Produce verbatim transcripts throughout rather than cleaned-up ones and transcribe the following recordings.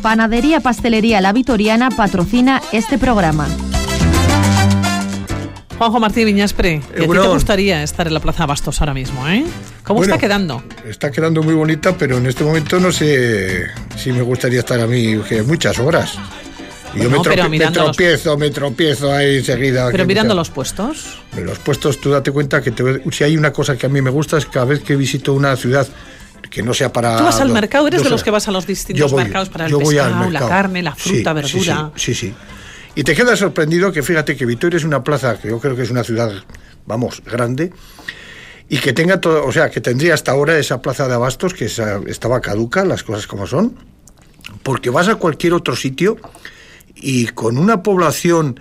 Panadería Pastelería La Vitoriana patrocina este programa. Juanjo Martí Viñaspre, ¿y a ti te gustaría estar en la Plaza de Abastos ahora mismo, eh? ¿Cómo bueno, está quedando? Está quedando muy bonita, pero en este momento no sé si me gustaría estar a mí que muchas horas. Y yo no, me, trope, me tropiezo, los... me tropiezo ahí enseguida. Pero mirando mucha... los puestos. Los puestos, tú date cuenta que te... si hay una cosa que a mí me gusta es cada vez que visito una ciudad que no sea para... ¿Tú vas al mercado? ¿Eres de los que vas a los distintos voy, mercados para el pescado, la carne, la fruta, sí, verdura? Sí, sí, sí, sí. Y te quedas sorprendido que fíjate que Vitoria es una plaza que yo creo que es una ciudad, vamos, grande, y que tenga todo, o sea, que tendría hasta ahora esa plaza de abastos que esa, estaba caduca, las cosas como son, porque vas a cualquier otro sitio y con una población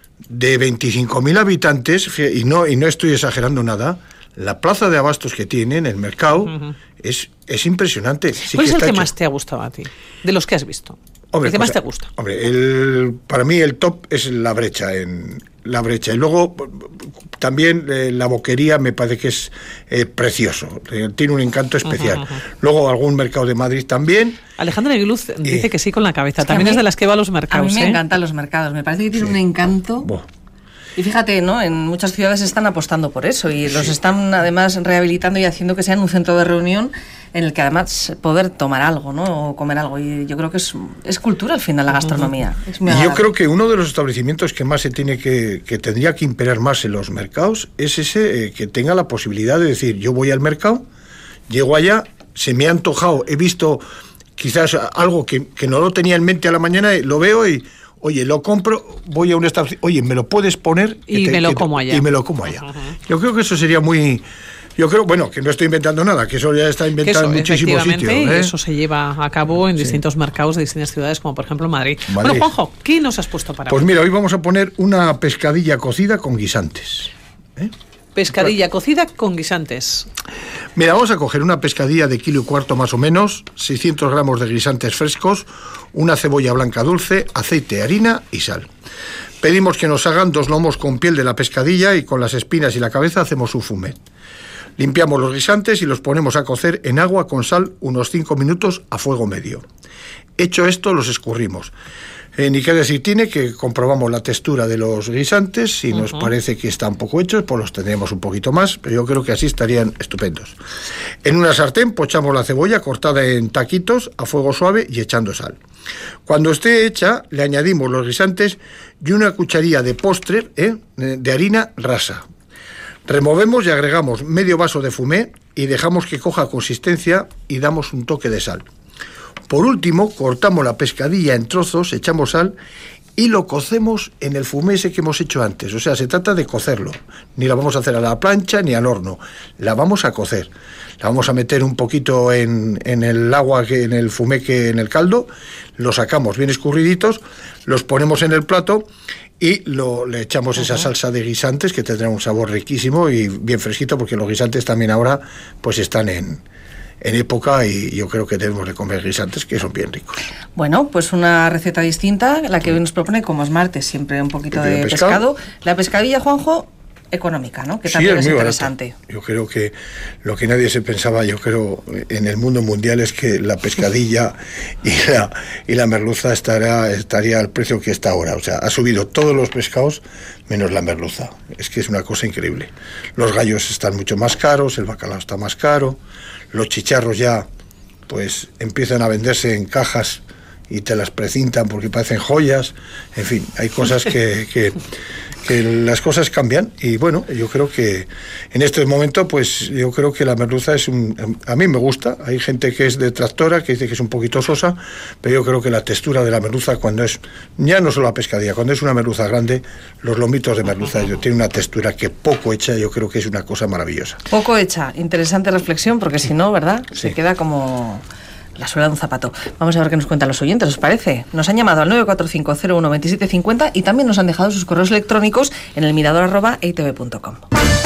de veinticinco mil habitantes, y no, y no estoy exagerando nada, la plaza de abastos que tienen, el mercado, uh-huh. es, es impresionante. Sí ¿Cuál que es el que hecho. más te ha gustado a ti, de los que has visto? Hombre, ¿El que pues, más te gusta? Hombre, el, para mí el top es la brecha, en la brecha. Y luego también eh, la boquería me parece que es eh, precioso, eh, tiene un encanto especial. Uh-huh, uh-huh. Luego algún mercado de Madrid también. Alejandra Aguiluz dice eh, que sí con la cabeza, es también es de las que va a los mercados. A mí me ¿eh? encantan los mercados, me parece que tiene sí. un encanto... Buah. Y fíjate, ¿no? En muchas ciudades están apostando por eso y los sí. están además rehabilitando y haciendo que sean un centro de reunión en el que además poder tomar algo, ¿no? O comer algo. Y yo creo que es, es cultura al final la gastronomía. Uh-huh. Es muy y yo creo que uno de los establecimientos que más se tiene que, que tendría que imperar más en los mercados es ese eh, que tenga la posibilidad de decir, yo voy al mercado, llego allá, se me ha antojado, he visto quizás algo que, que no lo tenía en mente a la mañana, lo veo y... Oye, lo compro, voy a un establecimiento, oye, ¿me lo puedes poner? Y te, me lo como allá. Y me lo como allá. Uh-huh. Yo creo que eso sería muy... Yo creo, bueno, que no estoy inventando nada, que eso ya está inventado eso, en muchísimos sitios. ¿eh? Y eso se lleva a cabo en sí. distintos mercados de distintas ciudades, como por ejemplo Madrid. Madrid. Bueno, Juanjo, ¿qué nos has puesto para Pues hoy? mira, hoy vamos a poner una pescadilla cocida con guisantes. ¿eh? Pescadilla cocida con guisantes. Mira, vamos a coger una pescadilla de kilo y cuarto más o menos, seiscientos gramos de guisantes frescos, una cebolla blanca dulce, aceite, harina y sal. Pedimos que nos hagan dos lomos con piel de la pescadilla y con las espinas y la cabeza hacemos un fumet. Limpiamos los guisantes y los ponemos a cocer en agua con sal unos cinco minutos a fuego medio. Hecho esto, los escurrimos. Eh, ni qué decir tiene que comprobamos la textura de los guisantes, si uh-huh. nos parece que están poco hechos, pues los tendremos un poquito más, pero yo creo que así estarían estupendos. En una sartén pochamos la cebolla cortada en taquitos a fuego suave y echando sal. Cuando esté hecha, le añadimos los guisantes y una cucharilla de postre eh, de harina rasa. Removemos y agregamos medio vaso de fumé y dejamos que coja consistencia y damos un toque de sal. Por último, cortamos la pescadilla en trozos, echamos sal y lo cocemos en el fumé ese que hemos hecho antes. O sea, se trata de cocerlo. Ni la vamos a hacer a la plancha ni al horno. La vamos a cocer. La vamos a meter un poquito en, en el agua, que en el fumé, que en el caldo. Lo sacamos bien escurriditos, los ponemos en el plato y lo, le echamos uh-huh. esa salsa de guisantes que tendrá un sabor riquísimo y bien fresquito, porque los guisantes también ahora pues están en... en época y yo creo que debemos de comer guisantes que son bien ricos. Bueno, pues una receta distinta, la que hoy nos propone, como es martes, siempre un poquito de pescado. pescado. La pescadilla, Juanjo, económica, ¿no? Que también sí, es, es interesante. Barato. Yo creo que lo que nadie se pensaba, yo creo, en el mundo mundial es que la pescadilla y la y la merluza estará estaría al precio que está ahora. O sea, ha subido todos los pescados menos la merluza. Es que es una cosa increíble. Los gallos están mucho más caros, el bacalao está más caro. Los chicharros ya pues empiezan a venderse en cajas y te las precintan porque parecen joyas. En fin, hay cosas que, que, que las cosas cambian y bueno, yo creo que en este momento pues yo creo que la merluza es un... A mí me gusta, hay gente que es detractora, que dice que es un poquito sosa, pero yo creo que la textura de la merluza cuando es, ya no solo la pescadilla, cuando es una merluza grande, los lomitos de merluza tienen una textura que poco hecha, yo creo que es una cosa maravillosa. Poco hecha, interesante reflexión, porque si no, ¿verdad? Sí. Se queda como... la suela de un zapato. Vamos a ver qué nos cuentan los oyentes, ¿os parece? Nos han llamado al nueve cuatro cinco cero uno dos siete cinco cero y también nos han dejado sus correos electrónicos en el mirador arroba e i te ve punto com.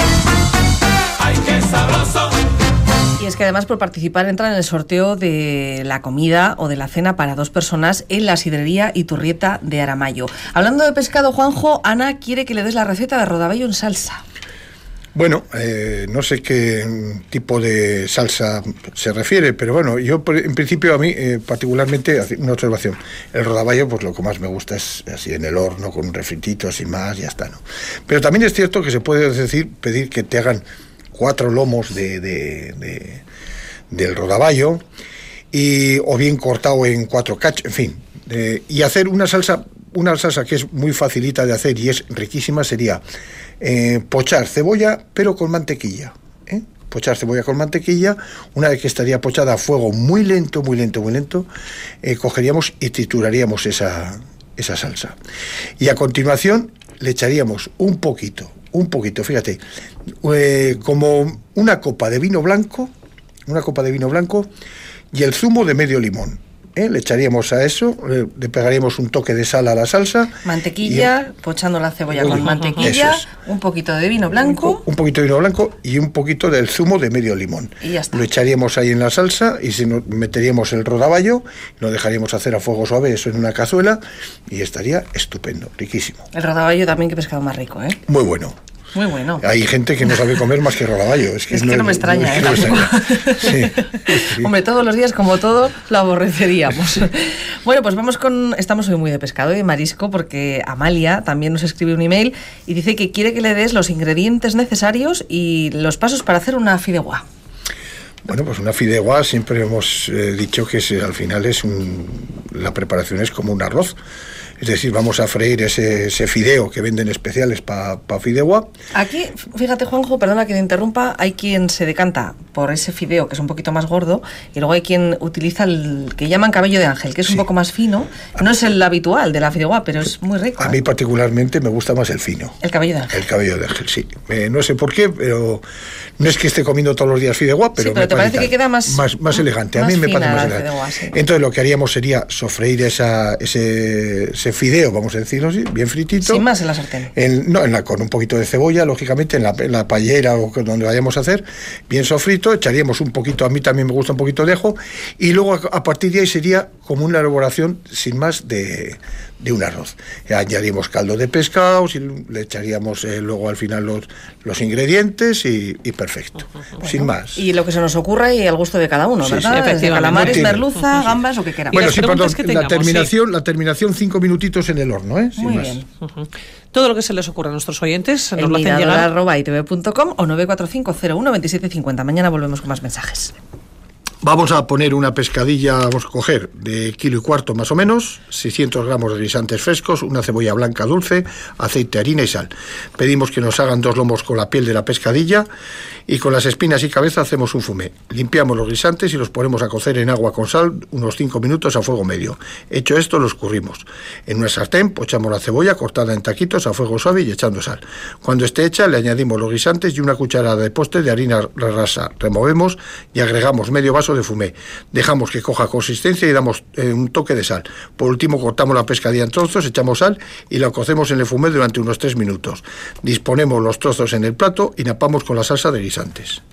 ¡Ay, qué sabroso! Y es que además por participar entran en el sorteo de la comida o de la cena para dos personas en la sidrería Iturrieta de Aramayo. Hablando de pescado, Juanjo, Ana quiere que le des la receta de rodaballo en salsa. Bueno, eh, no sé qué tipo de salsa se refiere, pero bueno, yo en principio a mí eh, particularmente, una observación, el rodaballo pues lo que más me gusta es así en el horno, con un refritito, sin más, ya está, ¿no? Pero también es cierto que se puede decir, pedir que te hagan cuatro lomos de, de, de del rodaballo, y, o bien cortado en cuatro cachos, en fin, eh, y hacer una salsa, una salsa que es muy facilita de hacer y es riquísima sería eh, pochar cebolla pero con mantequilla, ¿eh? Pochar cebolla con mantequilla, una vez que estaría pochada a fuego muy lento, muy lento, muy lento, eh, cogeríamos y trituraríamos esa, esa salsa. Y a continuación le echaríamos un poquito, un poquito, fíjate, eh, como una copa de vino blanco, una copa de vino blanco y el zumo de medio limón. ¿Eh? Le echaríamos a eso, le, le pegaríamos un toque de sal a la salsa. Mantequilla, y, pochando la cebolla con mantequilla, es. un poquito de vino blanco. Un, un poquito de vino blanco y un poquito del zumo de medio limón. Y ya está. Lo echaríamos ahí en la salsa y si nos meteríamos el rodaballo, lo dejaríamos hacer a fuego suave, eso en una cazuela, y estaría estupendo, riquísimo. El rodaballo también, que pescado más rico, ¿eh? Muy bueno. Muy bueno. Hay gente que no sabe comer más que rodaballo. Es que, es no, que no me extraña, no, ¿eh? No me extraña. Sí, sí. Hombre, todos los días, como todo, lo aborreceríamos. Bueno, pues vamos con... Estamos hoy muy de pescado y de marisco, porque Amalia también nos escribe un email y dice que quiere que le des los ingredientes necesarios y los pasos para hacer una fideuá. Bueno, pues una fideuá siempre hemos eh, dicho que es, al final es un, la preparación es como un arroz. Es decir, vamos a freír ese, ese fideo que venden especiales para pa fideuá. Aquí, fíjate, Juanjo, perdona que te interrumpa, hay quien se decanta por ese fideo que es un poquito más gordo y luego hay quien utiliza el que llaman cabello de ángel, que es sí. un poco más fino. No es el habitual de la fideuá, pero es muy rico. A ¿eh? mí particularmente me gusta más el fino. El cabello de ángel. El cabello de ángel, sí. Eh, no sé por qué, pero no es que esté comiendo todos los días fideuá, pero, sí, pero me te parece que queda más, más, más elegante. Más a mí me fina parece más la elegante. Fideuá, sí. Entonces lo que haríamos sería sofreír esa, ese, ese fideo, vamos a decirlo así, bien fritito. Sin más en la sartén. En, no, en la, con un poquito de cebolla, lógicamente, en la, en la paellera o donde vayamos a hacer, bien sofrito, echaríamos un poquito, a mí también me gusta un poquito de ajo, y luego a, a partir de ahí sería como una elaboración sin más de, de un arroz. Añadimos caldo de pescado, y le echaríamos eh, luego al final los, los ingredientes y, y perfecto, bueno, sin más. Y lo que se nos ocurra y al gusto de cada uno, sí, ¿verdad? Sí, efectivamente. Calamares, no merluza, uh-huh. gambas, lo que queramos. Bueno, sí, perdón, que tengamos, la terminación, sí. la terminación cinco minutitos en el horno, ¿eh? Sin Muy más. bien. Uh-huh. Todo lo que se les ocurra a nuestros oyentes nos el lo hacen llegar arroba i t v punto com o nueve cuatro cinco cero uno veintisiete cincuenta. Mañana volvemos con más mensajes. Vamos a poner una pescadilla, vamos a coger de kilo y cuarto más o menos, seiscientos gramos de guisantes frescos, una cebolla blanca dulce, aceite, harina y sal. Pedimos que nos hagan dos lomos con la piel de la pescadilla y con las espinas y cabeza hacemos un fumé. Limpiamos los guisantes y los ponemos a cocer en agua con sal unos cinco minutos a fuego medio. Hecho esto, los escurrimos. En una sartén pochamos la cebolla cortada en taquitos a fuego suave y echando sal. Cuando esté hecha, le añadimos los guisantes y una cucharada de postre de harina rasa. Removemos y agregamos medio vaso de fumé. Dejamos que coja consistencia y damos eh, un toque de sal. Por último, cortamos la pescadilla en trozos, echamos sal y la cocemos en el fumé durante unos tres minutos. Disponemos los trozos en el plato y napamos con la salsa de guisantes.